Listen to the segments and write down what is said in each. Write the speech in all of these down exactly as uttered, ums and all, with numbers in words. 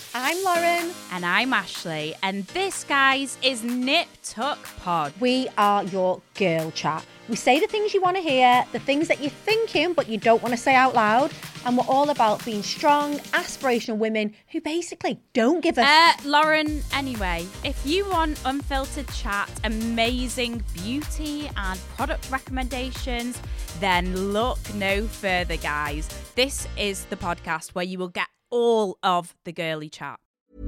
I'm Lauren. And I'm Ashley. And this, guys, is Nip Tuck Pod. We are your girl chat. We say the things you want to hear, the things that you're thinking but you don't want to say out loud. And we're all about being strong, aspirational women who basically don't give a... Uh, Lauren, anyway, if you want unfiltered chat, amazing beauty and product recommendations, then look no further, guys. This is the podcast where you will get all of the girly chat.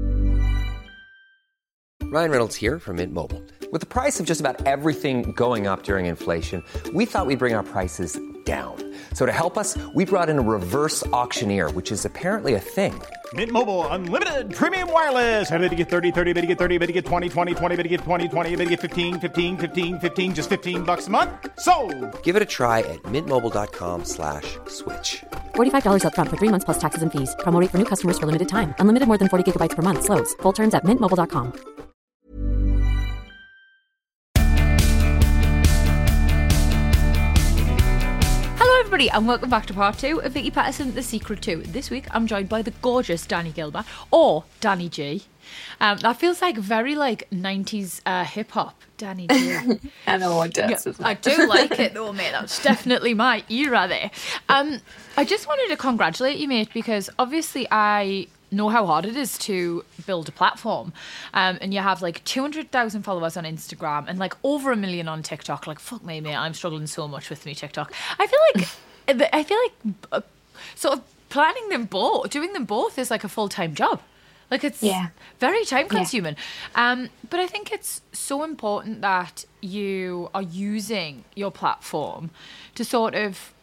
Ryan Reynolds here from Mint Mobile. With the price of just about everything going up during inflation, we thought we'd bring our prices down. So to help us, we brought in a reverse auctioneer, which is apparently a thing. Mint Mobile Unlimited Premium Wireless. How to get thirty, thirty, how to get thirty, how to get twenty, twenty, twenty, how to get twenty, twenty, how to get fifteen, fifteen, fifteen, fifteen, just fifteen bucks a month? Sold! Give it a try at mintmobile.com slash switch. forty-five dollars up front for three months plus taxes and fees. Promo rate for new customers for limited time. Unlimited more than forty gigabytes per month. Slows full terms at mint mobile dot com. Everybody, and welcome back to part two of Vicky Patterson, The Secret To. This week, I'm joined by the gorgeous Danny Gilbert, or Danny G. Um, that feels like very like nineties uh, hip hop, Danny G. I know it does. Yeah, I do like it though, mate. That's definitely my era there. Um, I just wanted to congratulate you, mate, because obviously I know how hard it is to build a platform, um, and you have like two hundred thousand followers on Instagram and like over a million on TikTok. Like, fuck me, mate, I'm struggling so much with me TikTok. I feel like I feel like uh, sort of planning them both, doing them both is like a full-time job. Like, it's yeah. very time consuming. Yeah. Um, but I think it's so important that you are using your platform to sort of,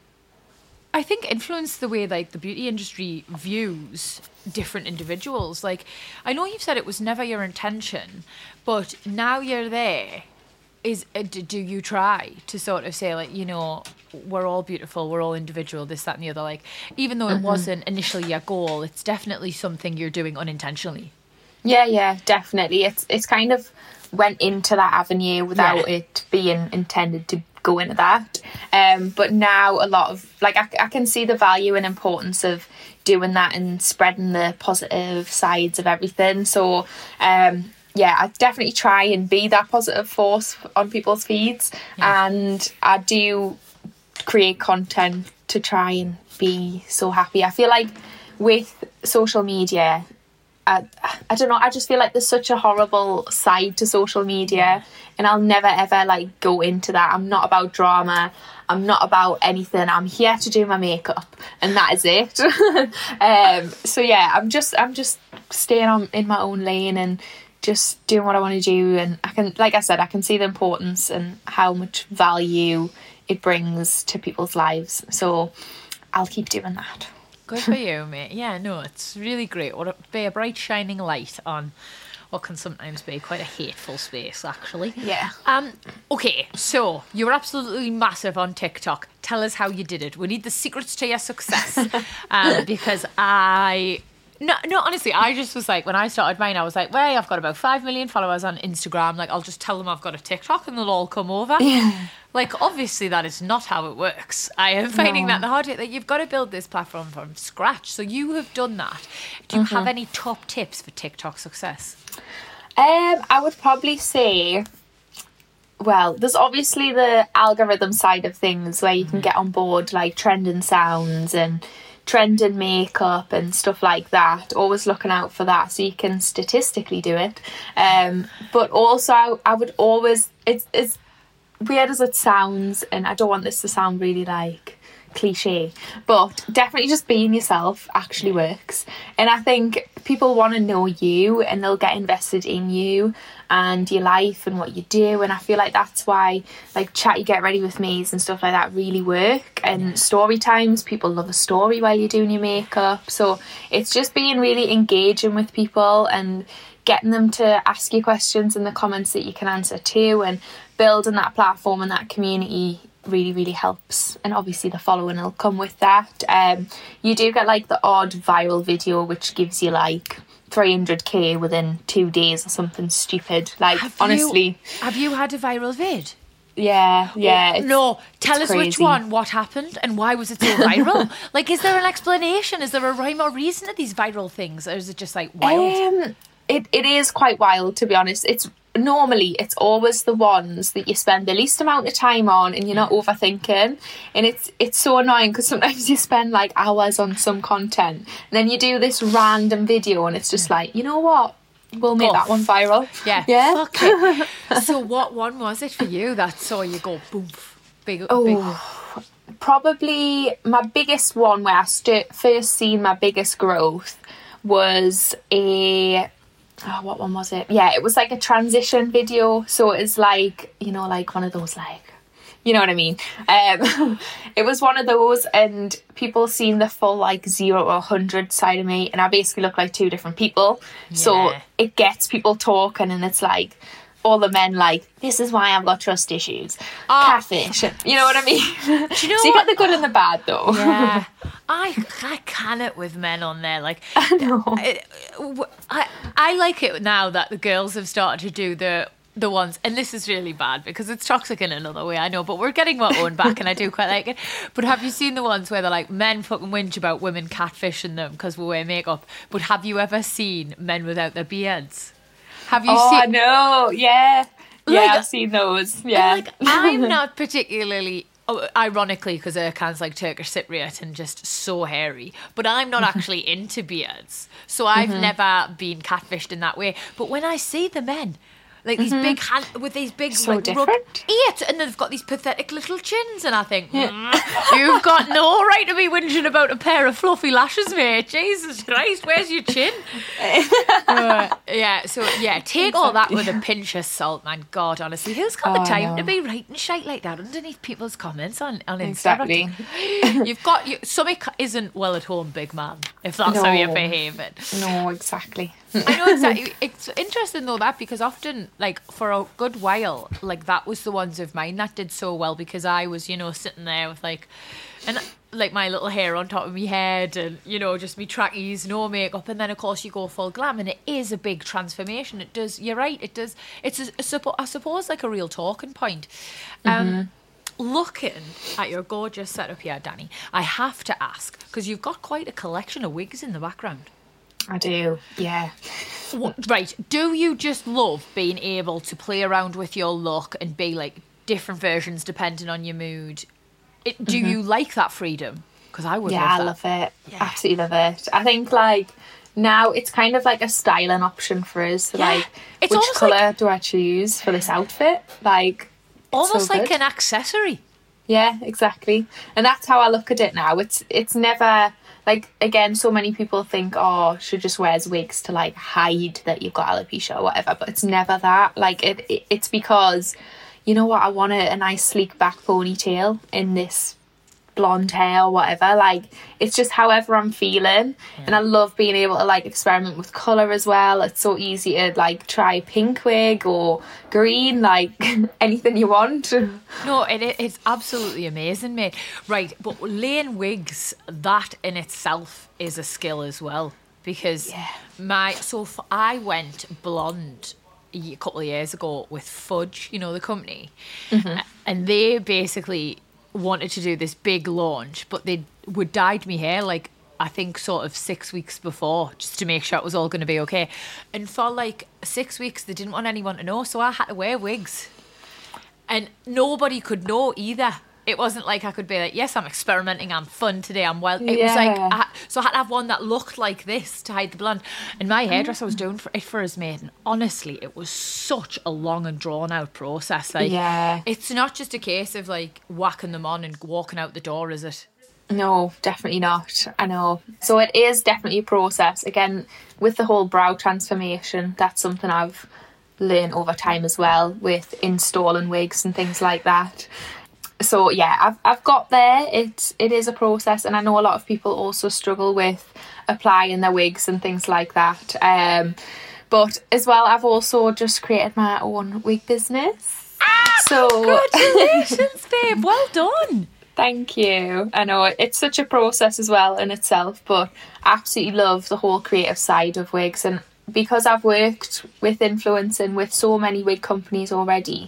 I think, influence the way like the beauty industry views different individuals. Like, I know you've said it was never your intention, but now you're there. Is uh, do you try to sort of say, like, you know, we're all beautiful, we're all individual, this, that, and the other. Like, even though it mm-hmm. wasn't initially your goal, it's definitely something you're doing unintentionally. Yeah, yeah, definitely. It's it's kind of went into that avenue without yeah. it being intended to go into that. Um, but now a lot of, like, I, I can see the value and importance of doing that and spreading the positive sides of everything. So, um, yeah, I definitely try and be that positive force on people's feeds. Yeah. And I do create content to try and be so happy. I feel like with social media, I, I don't know, I just feel like there's such a horrible side to social media, and I'll never ever like go into that. I'm not about drama. I'm not about anything. I'm here to do my makeup, and that is it. um, so yeah, I'm just I'm just staying on in my own lane and just doing what I want to do. And I can, like I said, I can see the importance and how much value it brings to people's lives. So I'll keep doing that. Good for you, mate. Yeah, no, it's really great. What a, be a bright shining light on what can sometimes be quite a hateful space, actually. Yeah. Um. Okay, so you were absolutely massive on TikTok. Tell us how you did it. We need the secrets to your success. um, because I... No, no, honestly, I just was like, when I started mine, I was like, well, I've got about five million followers on Instagram. Like, I'll just tell them I've got a TikTok and they'll all come over. Yeah. Like, obviously, that is not how it works. I am finding No. that the hard way, that you've got to build this platform from scratch. So you have done that. Do you Mm-hmm. have any top tips for TikTok success? Um, I would probably say, well, there's obviously the algorithm side of things where you can get on board, like trending sounds and trending makeup and stuff like that. Always looking out for that so you can statistically do it. Um, but also, I, I would always, it's, it's weird as it sounds, and I don't want this to sound really like cliche, but definitely just being yourself actually works. And I think people want to know you and they'll get invested in you and your life and what you do. And I feel like that's why like chat you get ready with me's and stuff like that really work. And story times, people love a story while you're doing your makeup. So it's just being really engaging with people and getting them to ask you questions in the comments that you can answer to, and building that platform and that community really really helps. And obviously the following will come with that. Um you do get like the odd viral video which gives you like three hundred k within two days or something stupid, like Have honestly you, have you had a viral vid? Yeah, yeah. It's, no, tell us crazy. which one, what happened, and why was it so viral? Like, is there an explanation? Is there a rhyme or reason to these viral things? Or is it just, like, wild? Um, it, it is quite wild, to be honest. It's normally, it's always the ones that you spend the least amount of time on and you're not overthinking. And it's it's so annoying because sometimes you spend, like, hours on some content. And then you do this random video and it's just like, you know what? We'll make that one viral. Yeah. Yeah. Fuck it. So what one was it for you that saw you go boom? Big, Oh, big. probably my biggest one where I st- first seen my biggest growth was a... Oh, what one was it? Yeah, it was like a transition video. So it's like, you know, like one of those, like... You know what I mean? Um, it was one of those, and people seen the full, like, zero or one hundred side of me, and I basically look like two different people. Yeah. So it gets people talking, and it's like, all the men like, this is why I've got trust issues. Oh. Catfish. You know what I mean? Do you know so what? you get the good and the bad, though. Yeah. I, I can it with men on there. Like, I know. I, I, I like it now that the girls have started to do the... the ones, and this is really bad because it's toxic in another way, I know, but we're getting our own back and I do quite like it. But have you seen the ones where they're like, men fucking whinge about women catfishing them because we wear makeup, but have you ever seen men without their beards? Have you oh, seen? I know, yeah. Yeah, Like, I've seen those, yeah. Like, I'm not particularly... Oh, ironically, because Erkan's like Turkish Cypriot and just so hairy, but I'm not actually into beards, so I've mm-hmm. never been catfished in that way. But when I see the men... Like these mm-hmm. big hand with these big so like different. Rub- eight, and they've got these pathetic little chins, and I think mm, you've got no right to be whinging about a pair of fluffy lashes, mate. Jesus Christ, where's your chin? uh, yeah, so yeah, take all that with a pinch of salt, man. God, honestly, who's got oh, the time no. to be writing shite like that underneath people's comments on on Instagram? Exactly. You've got you, something isn't well at home, big man. If that's no. how you're behaving. No, exactly. I know exactly. It's interesting though that because often, like for a good while, like that was the ones of mine that did so well because I was, you know, sitting there with like, and like my little hair on top of my head, and you know, just me trackies, no makeup, and then of course you go full glam, and it is a big transformation. It does. You're right. It does. It's a, a suppo- I suppose like a real talking point. Um, mm-hmm. Looking at your gorgeous setup here, Danny, I have to ask because you've got quite a collection of wigs in the background. I do, yeah. Right, do you just love being able to play around with your look and be like different versions depending on your mood? It, do mm-hmm. you like that freedom? Because I would yeah, love that. I love it. Yeah. Absolutely love it. I think like now it's kind of like a styling option for us. Yeah. Like, it's which colour like, do I choose for this outfit? Like, almost so like good. an accessory. Yeah, exactly. And that's how I look at it now. It's it's never... Like, again, so many people think, oh, she just wears wigs to, like, hide that you've got alopecia or whatever. But it's never that. Like, it, it it's because, you know what, I want a, a nice sleek back ponytail in this blonde hair or whatever. Like, it's just however I'm feeling. Yeah. And I love being able to, like, experiment with colour as well. It's so easy to, like, try pink wig or green, like, anything you want. No, it, it's absolutely amazing, mate. Right, but laying wigs, that in itself is a skill as well. Because yeah. my... So f- I went blonde a couple of years ago with Fudge, you know, the company. Mm-hmm. And they basically... wanted to do this big launch, but they would dyed me hair like I think sort of six weeks before just to make sure it was all going to be okay. And for like six weeks they didn't want anyone to know, so I had to wear wigs and nobody could know either. It wasn't like I could be like, yes, I'm experimenting, I'm fun today, I'm well. It yeah. was like, I, so I had to have one that looked like this to hide the blonde. And my hairdresser was doing for, it for us, mate. And honestly, it was such a long and drawn out process. Like, yeah. It's not just a case of like whacking them on and walking out the door, is it? No, definitely not. I know. So it is definitely a process. Again, with the whole brow transformation, that's something I've learned over time as well with installing wigs and things like that. So yeah, I've I've got there. It it is a process, and I know a lot of people also struggle with applying their wigs and things like that. Um, but as well, I've also just created my own wig business. Ah, so congratulations, babe! Well done. Thank you. I know it's such a process as well in itself, but I absolutely love the whole creative side of wigs, and because I've worked with influencing with so many wig companies already.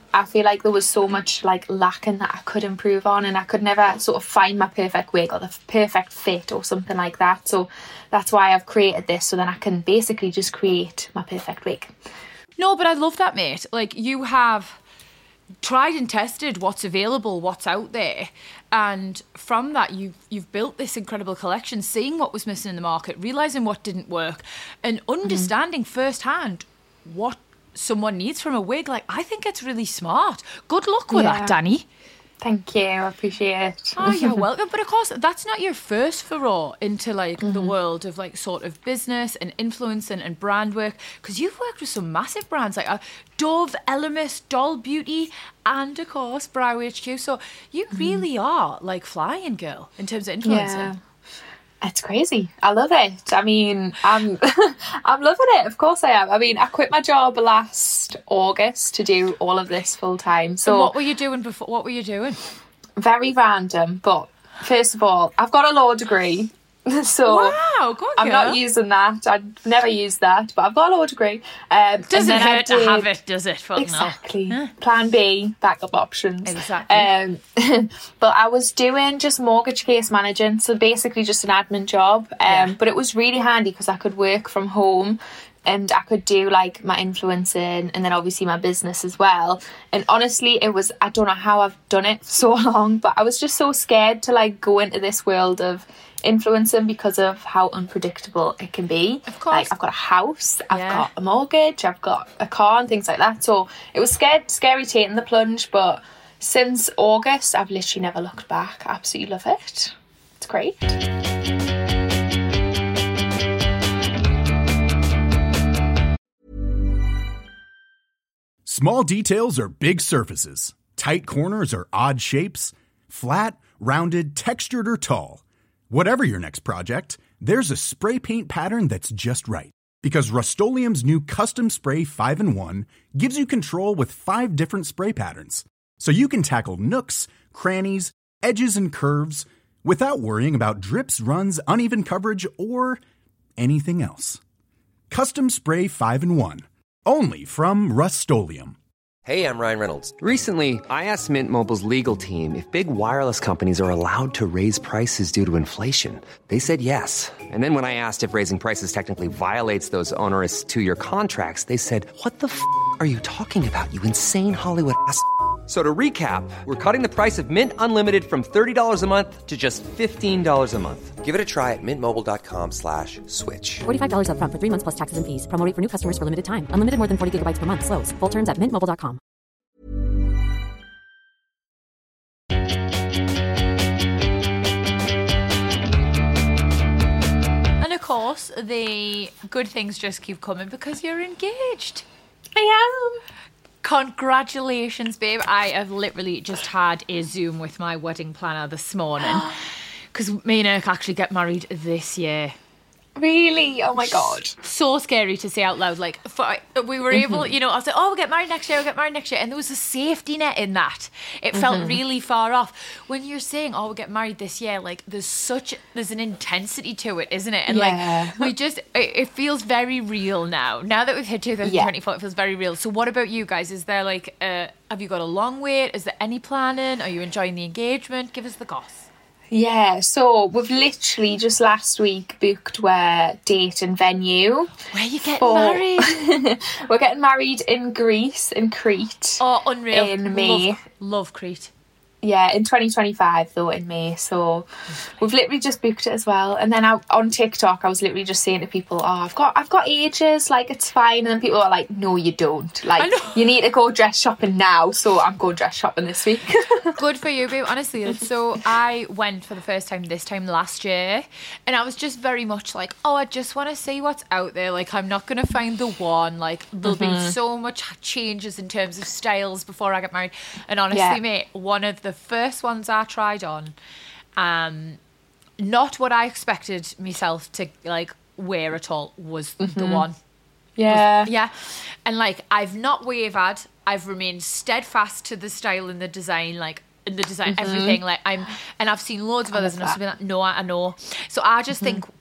I feel like there was so much like lacking that I could improve on, and I could never sort of find my perfect wig or the perfect fit or something like that. So that's why I've created this, so then I can basically just create my perfect wig. No, but I love that, mate. Like, you have tried and tested what's available, what's out there, and from that you've you've built this incredible collection, seeing what was missing in the market, realising what didn't work, and understanding mm-hmm. firsthand what someone needs from a wig. Like, I think it's really smart. Good luck with Yeah. that, Danny. Thank you, I appreciate it. Oh, you're welcome. But of course, that's not your first foray into like Mm-hmm. the world of like sort of business and influence and, and brand work, because you've worked with some massive brands like uh, Dove, Elemis, Doll Beauty, and of course Brow H Q. So you Mm-hmm. really are like flying, girl, in terms of influencing. Yeah. It's crazy. I love it. I mean, I'm I'm loving it. Of course I am. I mean, I quit my job last August to do all of this full time. So And what were you doing before? What were you doing? very random, but first of all, I've got a law degree. So Wow, go on, I'm girl. not using that. I'd never used that, but I've got a law degree. Um, Doesn't and then I hurt to did- have it, does it? Fuck no. Exactly. Plan B, backup options. Exactly. Um, but I was doing just mortgage case managing, so basically just an admin job. Um, Yeah. But it was really handy because I could work from home and I could do like my influencing and then obviously my business as well. And honestly, it was, I don't know how I've done it for so long, but I was just so scared to like go into this world of influencing because of how unpredictable it can be. Of course. Like, I've got a house, I've Yeah. got a mortgage, I've got a car and things like that. So it was scared, scary taking the plunge, but since August, I've literally never looked back. I absolutely love it. It's great. Small details are big surfaces. Tight corners are odd shapes. Flat, rounded, textured, or tall. Whatever your next project, there's a spray paint pattern that's just right. Because Rust-Oleum's new Custom Spray five in one gives you control with five different spray patterns. So you can tackle nooks, crannies, edges, and curves without worrying about drips, runs, uneven coverage, or anything else. Custom Spray five in one. Only from Rust-Oleum. Hey, I'm Ryan Reynolds. Recently, I asked Mint Mobile's legal team if big wireless companies are allowed to raise prices due to inflation. They said yes. And then when I asked if raising prices technically violates those onerous two-year contracts, they said, "What the f*** are you talking about, you insane Hollywood ass f- So to recap, we're cutting the price of Mint Unlimited from thirty dollars a month to just fifteen dollars a month. Give it a try at mintmobile.com slash switch. forty-five dollars up front for three months plus taxes and fees. Promo rate for new customers for limited time. Unlimited more than forty gigabytes per month. Slows full terms at mint mobile dot com. And of course, the good things just keep coming because you're engaged. I am. Congratulations, babe. I have literally just had a Zoom with my wedding planner this morning because me and Eric actually get married this year. Really? Oh my God. So scary to say out loud. Like, for, we were able, you know, I was like, oh, we'll get married next year, we'll get married next year. And there was a safety net in that. It felt really far off. When you're saying, oh, we'll get married this year, like, there's such, there's an intensity to it, isn't it? And Yeah. like, we just, it, it feels very real now. Now that we've hit twenty twenty-four, it feels very real. So what about you guys? Is there like, uh, have you got a long wait? Is there any planning? Are you enjoying the engagement? Give us the goss. Yeah, so we've literally just last week booked our date and venue. Where are you getting for- married? We're getting married in Greece, in Crete. Oh, unreal. In May. Love, love Crete. Yeah, in twenty twenty-five though, in May. So we've literally just booked it as well. And then I, on TikTok, I was literally just saying to people, "Oh, I've got, I've got ages. Like, it's fine." And then people are like, "No, you don't. Like, you need to go dress shopping now." So I'm going dress shopping this week. Good for you, babe. Honestly, so I went for the first time this time last year, and I was just very much like, "Oh, I just want to see what's out there. Like, I'm not gonna find the one. Like, there'll be so much changes in terms of styles before I get married." And honestly, Yeah. mate, one of the first ones I tried on, um, not what I expected myself to like wear at all, was the one. Yeah. Yeah. And like, I've not wavered. I've remained steadfast to the style and the design, like in the design, everything. Like I'm, and I've seen loads of others and I've been like, no, I know. So I just think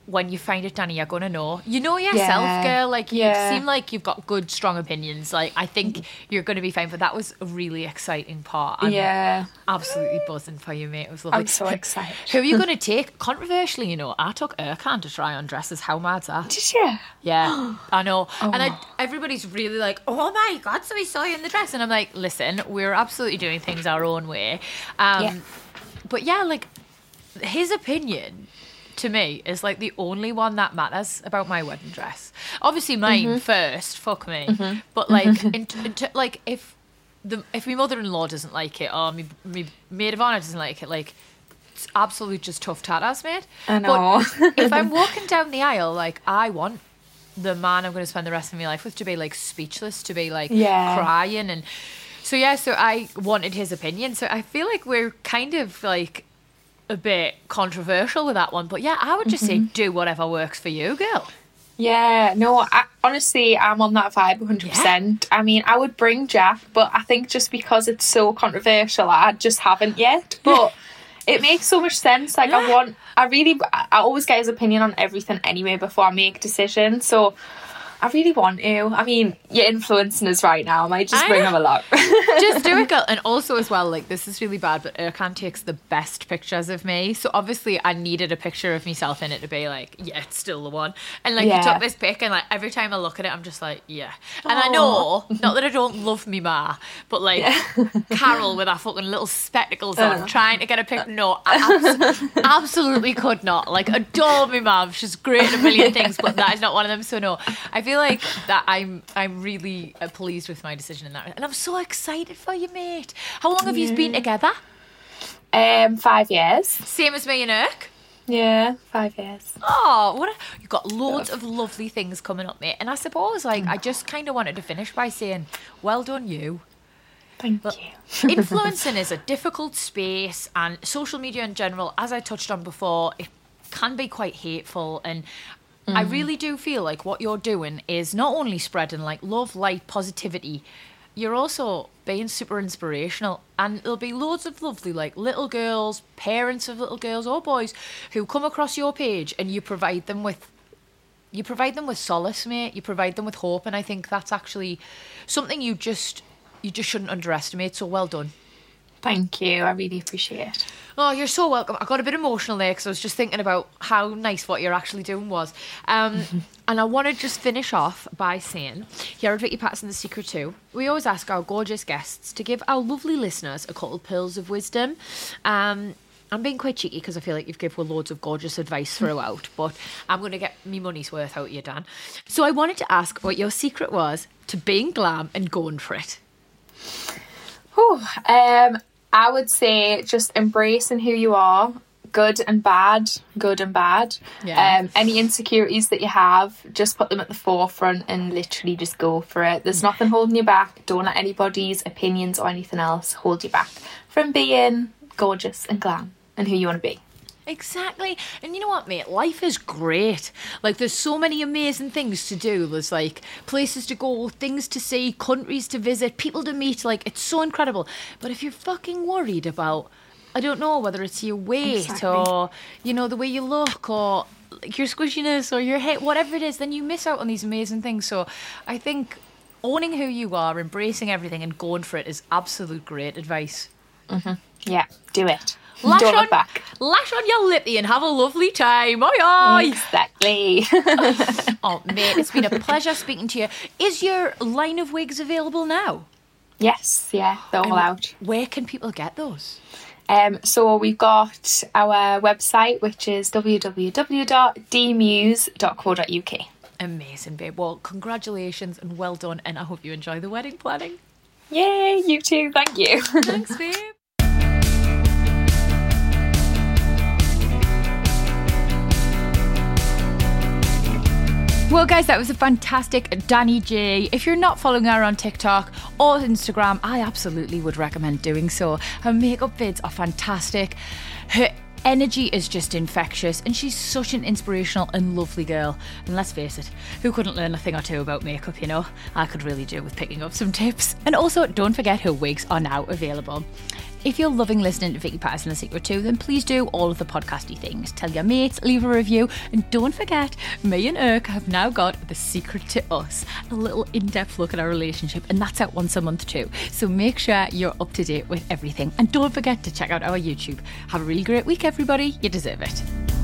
when you find it, Danny, you're going to know. You know yourself, yeah. girl. Like, you yeah. seem like you've got good, strong opinions. Like, I think you're going to be fine. But that was a really exciting part. I'm yeah. absolutely buzzing for you, mate. It was lovely. I'm so excited. Who are you going to take? Controversially, you know, I took Erkan to try on dresses. How mad's that? Did you? Yeah, I know. Oh. And I, everybody's really like, oh my God, so we saw you in the dress. And I'm like, listen, we're absolutely doing things our own way. Um, yeah. But yeah, like, his opinion to me is like the only one that matters about my wedding dress. Obviously mine mm-hmm. first, fuck me. Mm-hmm. But like, mm-hmm. in, in, like if the if my mother-in-law doesn't like it or my, my maid of honour doesn't like it, like it's absolutely just tough tatters, mate. I know. But if I'm walking down the aisle, like I want the man I'm going to spend the rest of my life with to be like speechless, to be like yeah. crying, and so yeah. So I wanted his opinion. So I feel like we're kind of like a bit controversial with that one, but yeah, I would just mm-hmm. say do whatever works for you, girl. Yeah, no, I, honestly, I'm on that vibe one hundred percent. Yeah. I mean, I would bring Jack, but I think just because it's so controversial, I just haven't yet. But it makes so much sense. Like, yeah. I want, I really, I always get his opinion on everything anyway before I make decisions. So I really want to. I mean, you're influencing us right now. I might just I bring know. him along. Just do it, girl. And also as well, like, this is really bad, but Erkan takes the best pictures of me. So obviously I needed a picture of myself in it to be like, yeah, it's still the one. And like, yeah. he took this pic and like, every time I look at it, I'm just like, yeah. And Aww. I know, not that I don't love me ma, but like, yeah. Carol with her fucking little spectacles on, uh. trying to get a pic. No, I abs- absolutely could not. Like, adore me mum. She's great at a million things, but that is not one of them. So no, I feel like that I'm I'm really uh, pleased with my decision in that, and I'm so excited for you, mate. How long have yeah. you been together? Um, five years. Same as me and Irk. Yeah, five years. Oh, what a, you've got loads of lovely things coming up, mate. And I suppose, like, I just kind of wanted to finish by saying, well done, you. Thank but you. Influencing is a difficult space, and social media in general, as I touched on before, it can be quite hateful, and mm. I really do feel like what you're doing is not only spreading like love, light, positivity, you're also being super inspirational, and there'll be loads of lovely like little girls, parents of little girls or boys who come across your page, and you provide them with you provide them with solace, mate. You provide them with hope, and I think that's actually something you just you just shouldn't underestimate. So well done. Thank you. I really appreciate it. Oh, you're so welcome. I got a bit emotional there because I was just thinking about how nice what you're actually doing was. Um, and I want to just finish off by saying, here at Vicky Patterson The Secret too, we always ask our gorgeous guests to give our lovely listeners a couple of pearls of wisdom. Um, I'm being quite cheeky because I feel like you've given loads of gorgeous advice throughout, but I'm going to get me money's worth out of you, Dan. So I wanted to ask what your secret was to being glam and going for it. Whew, um... I would say just embracing who you are, good and bad, good and bad. Yeah. Um, any insecurities that you have, just put them at the forefront and literally just go for it. There's nothing holding you back. Don't let anybody's opinions or anything else hold you back from being gorgeous and glam and who you want to be. Exactly. And you know what, mate? Life is great. Like, there's so many amazing things to do. There's, like, places to go, things to see, countries to visit, people to meet. Like, it's so incredible. But if you're fucking worried about, I don't know, whether it's your weight exactly. or, you know, the way you look or like, your squishiness or your head, whatever it is, then you miss out on these amazing things. So I think owning who you are, embracing everything and going for it is absolute great advice. Mm-hmm. Yeah, do it. Lash Don't on, look back. Lash on your lippy and have a lovely time. Oi, oi. Exactly. Oh, mate, it's been a pleasure speaking to you. Is your line of wigs available now? Yes, yeah, they're all and out. Where can people get those? Um, so we've got our website, which is w w w dot d muse dot co dot u k. Amazing, babe. Well, congratulations and well done, and I hope you enjoy the wedding planning. Yay, you too. Thank you. Thanks, babe. Well, guys, that was a fantastic Danny J. If you're not following her on TikTok or Instagram, I absolutely would recommend doing so. Her makeup vids are fantastic. Her energy is just infectious, and she's such an inspirational and lovely girl. And let's face it, who couldn't learn a thing or two about makeup, you know? I could really do with picking up some tips. And also, don't forget her wigs are now available. If you're loving listening to Vicky Patterson The Secret too, then please do all of the podcasty things. Tell your mates, leave a review, and don't forget, me and Irk have now got The Secret to Us, a little in-depth look at our relationship, and that's out once a month too. So make sure you're up to date with everything. And don't forget to check out our YouTube. Have a really great week, everybody. You deserve it.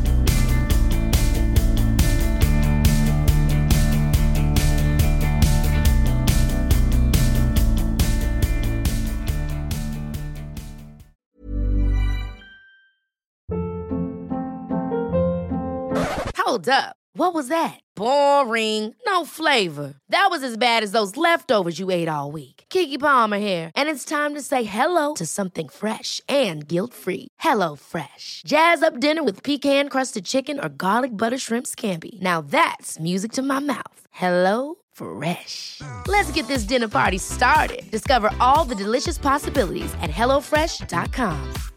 Hold up. What was that? Boring. No flavor. That was as bad as those leftovers you ate all week. Keke Palmer here, and it's time to say hello to something fresh and guilt-free. Hello Fresh. Jazz up dinner with pecan-crusted chicken or garlic butter shrimp scampi. Now that's music to my mouth. Hello Fresh. Let's get this dinner party started. Discover all the delicious possibilities at hello fresh dot com.